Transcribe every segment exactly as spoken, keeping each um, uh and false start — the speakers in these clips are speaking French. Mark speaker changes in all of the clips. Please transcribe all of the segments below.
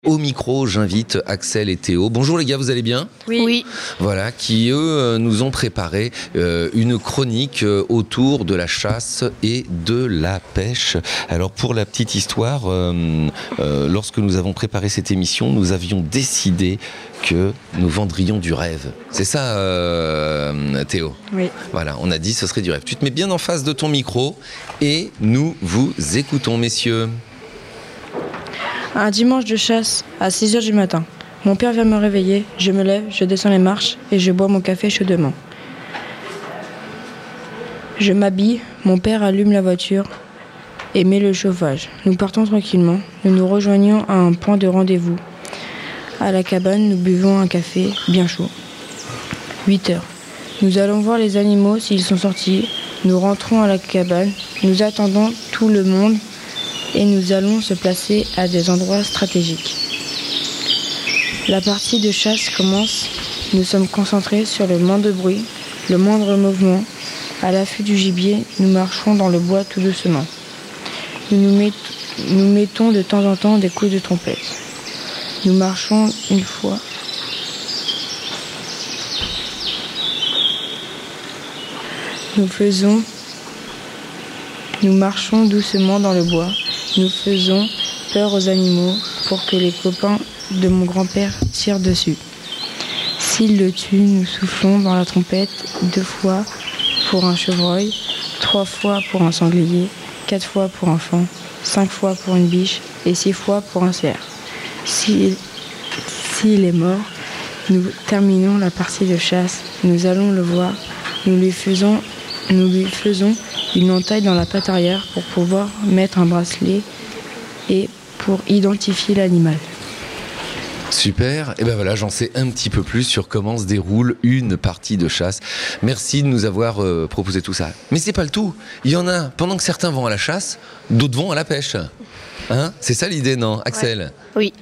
Speaker 1: Au micro, j'invite Axel et Théo. Bonjour les gars, vous allez bien ?
Speaker 2: Oui. oui.
Speaker 1: Voilà, qui eux nous ont préparé euh, une chronique euh, autour de la chasse et de la pêche. Alors pour la petite histoire, euh, euh, lorsque nous avons préparé cette émission, nous avions décidé que nous vendrions du rêve. C'est ça, euh, Théo ?
Speaker 2: Oui.
Speaker 1: Voilà, on a dit ce serait du rêve. Tu te mets bien en face de ton micro et nous vous écoutons, messieurs.
Speaker 2: Un dimanche de chasse, à six heures du matin. Mon père vient me réveiller, je me lève, je descends les marches et je bois mon café chaudement. Je m'habille, mon père allume la voiture et met le chauffage. Nous partons tranquillement, nous nous rejoignons à un point de rendez-vous. À la cabane, nous buvons un café bien chaud. huit heures. Nous allons voir les animaux s'ils sont sortis. Nous rentrons à la cabane, nous attendons tout le monde et nous allons se placer à des endroits stratégiques. La partie de chasse commence. Nous sommes concentrés sur le moindre bruit, le moindre mouvement. À l'affût du gibier, nous marchons dans le bois tout doucement. Nous, nous, met, nous mettons de temps en temps des coups de trompette. Nous marchons une fois. Nous faisons... Nous marchons doucement dans le bois. Nous faisons peur aux animaux pour que les copains de mon grand-père tirent dessus. S'ils le tuent, nous soufflons dans la trompette deux fois pour un chevreuil, trois fois pour un sanglier, quatre fois pour un faon, cinq fois pour une biche et six fois pour un cerf. S'il, s'il est mort, nous terminons la partie de chasse. Nous allons le voir. Nous lui faisons, nous lui faisons une entaille dans la patte arrière pour pouvoir mettre un bracelet et pour identifier l'animal.
Speaker 1: Super, et ben voilà, j'en sais un petit peu plus sur comment se déroule une partie de chasse. Merci de nous avoir euh, proposé tout ça. Mais c'est pas le tout. Il y en a, pendant que certains vont à la chasse, d'autres vont à la pêche. Hein ? C'est ça l'idée, non, Axel ?
Speaker 3: Ouais. Oui.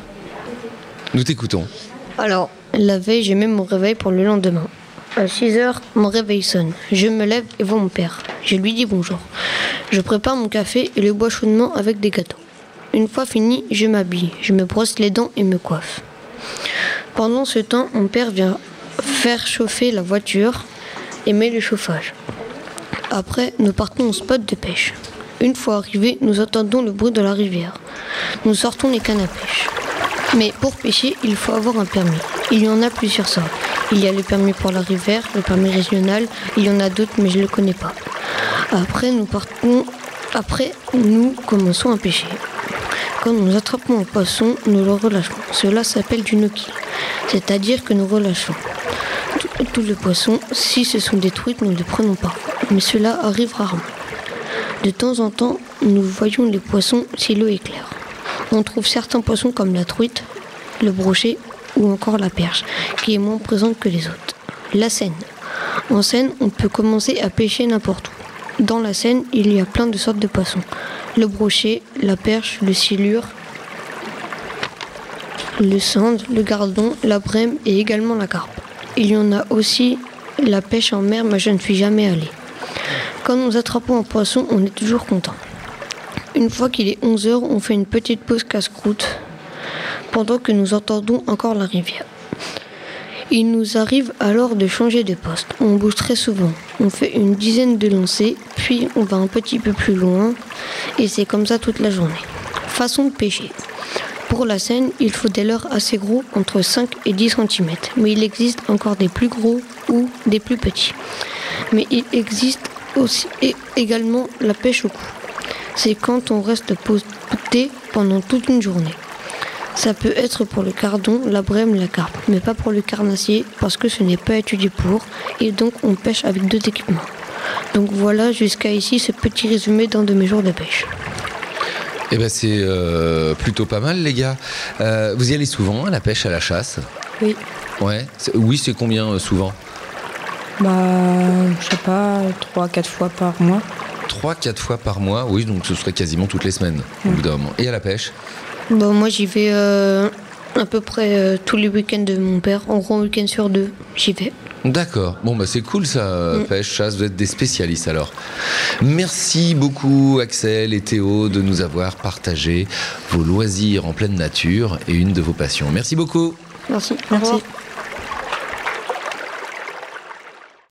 Speaker 1: Nous t'écoutons.
Speaker 3: Alors, la veille, j'ai mis mon réveil pour le lendemain. À six heures, mon réveil sonne. Je me lève et vois mon père. Je lui dis bonjour. Je prépare mon café et le bois chaudement avec des gâteaux. Une fois fini, je m'habille. Je me brosse les dents et me coiffe. Pendant ce temps, mon père vient faire chauffer la voiture et met le chauffage. Après, nous partons au spot de pêche. Une fois arrivés, nous entendons le bruit de la rivière. Nous sortons les cannes à pêche. Mais pour pêcher, il faut avoir un permis. Il y en a plusieurs sortes. Il y a le permis pour la rivière, le permis régional, il y en a d'autres mais je ne le connais pas. Après nous partons, après nous commençons à pêcher. Quand nous attrapons un poisson, nous le relâchons. Cela s'appelle du no-kill, c'est-à-dire que nous relâchons tous les poissons. Si ce sont des truites, nous ne les prenons pas, mais cela arrive rarement. De temps en temps, nous voyons les poissons si l'eau est claire. On trouve certains poissons comme la truite, le brochet ou encore la perche, qui est moins présente que les autres. La Seine. En Seine, on peut commencer à pêcher n'importe où. Dans la Seine, il y a plein de sortes de poissons. Le brochet, la perche, le silure, le sande, le gardon, la brème et également la carpe. Il y en a aussi la pêche en mer, mais je ne suis jamais allée. Quand nous attrapons un poisson, on est toujours content. Une fois qu'il est onze heures, on fait une petite pause casse-croûte pendant que nous entendons encore la rivière. Il nous arrive alors de changer de poste. On bouge très souvent. On fait une dizaine de lancers, puis on va un petit peu plus loin, et c'est comme ça toute la journée. Façon de pêcher. Pour la Seine, il faut des leurres assez gros, entre cinq et dix centimètres. Mais il existe encore des plus gros ou des plus petits. Mais il existe aussi et également la pêche au cou. C'est quand on reste posté pendant toute une journée. Ça peut être pour le cardon, la brème, la carpe, mais pas pour le carnassier parce que ce n'est pas étudié pour, et donc on pêche avec deux équipements. Donc voilà jusqu'à ici ce petit résumé d'un de mes jours de pêche.
Speaker 1: Eh ben c'est euh, plutôt pas mal les gars. Euh, vous y allez souvent à la pêche, à la chasse ?
Speaker 2: Oui.
Speaker 1: Ouais. C'est, oui, c'est combien euh, souvent ?
Speaker 2: Bah, je sais pas, trois, quatre fois par mois.
Speaker 1: Trois, quatre fois par mois, oui, donc ce serait quasiment toutes les semaines au bout d'un moment. Et à la pêche ?
Speaker 3: Bon, moi j'y vais euh, à peu près euh, tous les week-ends de mon père, en gros un week-end sur deux, j'y vais.
Speaker 1: D'accord. Bon, bah c'est cool ça,
Speaker 3: Mm.
Speaker 1: pêche, chasse, vous êtes des spécialistes alors. Merci beaucoup Axel et Théo de nous avoir partagé vos loisirs en pleine nature et une de vos passions. Merci beaucoup.
Speaker 3: Merci.
Speaker 2: Merci.
Speaker 3: Au revoir.